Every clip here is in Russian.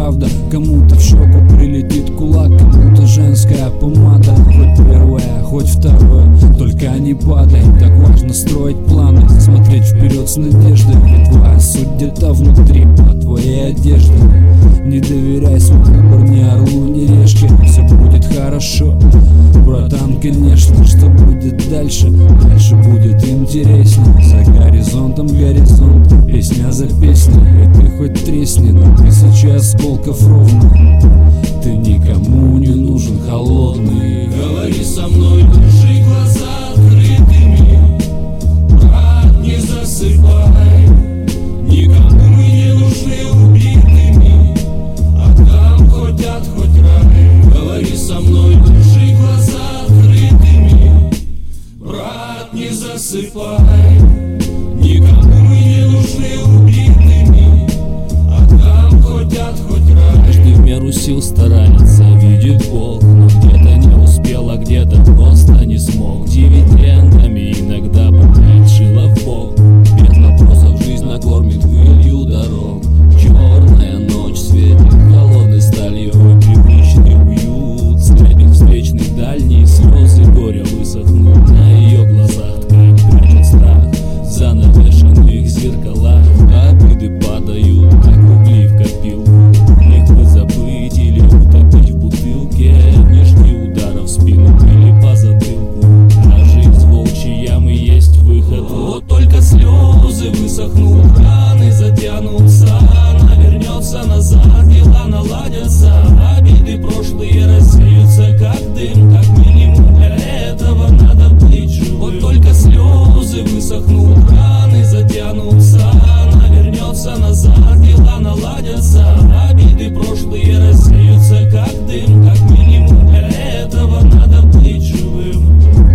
правда. Кому-то в щеку прилетит кулак, кому-то женская помада. Хоть первое, хоть второе, только не падай. Так важно строить планы, смотреть вперед с надеждой. Ведь твоя суть где-то внутри, под твоей одеждой. Не доверяй свой выбор ни орлу, ни решке. Все будет хорошо, братан, конечно. Что будет дальше? Дальше будет интересней. За горизонтом горизонт, песня за песней. И ты хоть тресни на тысячи осколков ровно. Ты никому не нужен холодный. Говори со мной, держи глаза открытыми. Брат, не засыпай. Никому мы не нужны убитыми. А там хоть ад, хоть рай. Говори со мной, держи глаза открытыми. Брат, не засыпай. Никому мы не нужны убитыми. А там хоть ад, хоть рай. Каждый в меру сил старается, видит Бог, но где-то не успел, а где-то просто не смог. Дивидендами иногда бывает шило в бок. Без вопросов жизнь накормит пылью дорог. Черная ночь светит холодной сталью. Привычный уют слепит встречных дальние. Слезы горя высохнут на ее глазах. Ткань прячет страх в занавешенных зеркалах. Обиды падают, как угли в копилку. Их бы забыть или утопить в бутылке. Не жди удара в спину или по затылку. Даже из волчьей ямы есть выход. Вот только слезы высохнут, раны затянутся. Она вернется назад, дела наладятся. Обиды прошлые рассеются, как дым. Как минимум для этого надо быть живым. Вот только слезы высохнут, раны затянутся. Она вернется назад, дела наладятся. Обиды прошлые рассеются, как дым. Как минимум для этого надо быть живым.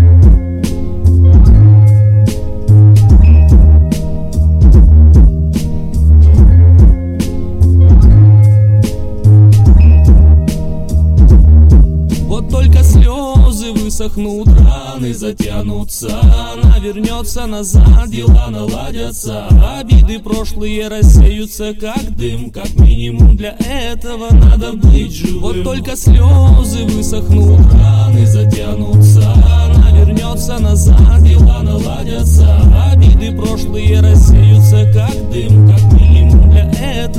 Вот только слезы высохнут, раны затянутся. Она вернется назад, дела наладятся. Обиды прошлые рассеются, как дым. Как минимум для этого надо быть живым. Вот только слезы высохнут, раны затянутся. Она вернется назад, дела наладятся. Обиды прошлые рассеются, как дым. Как минимум для этого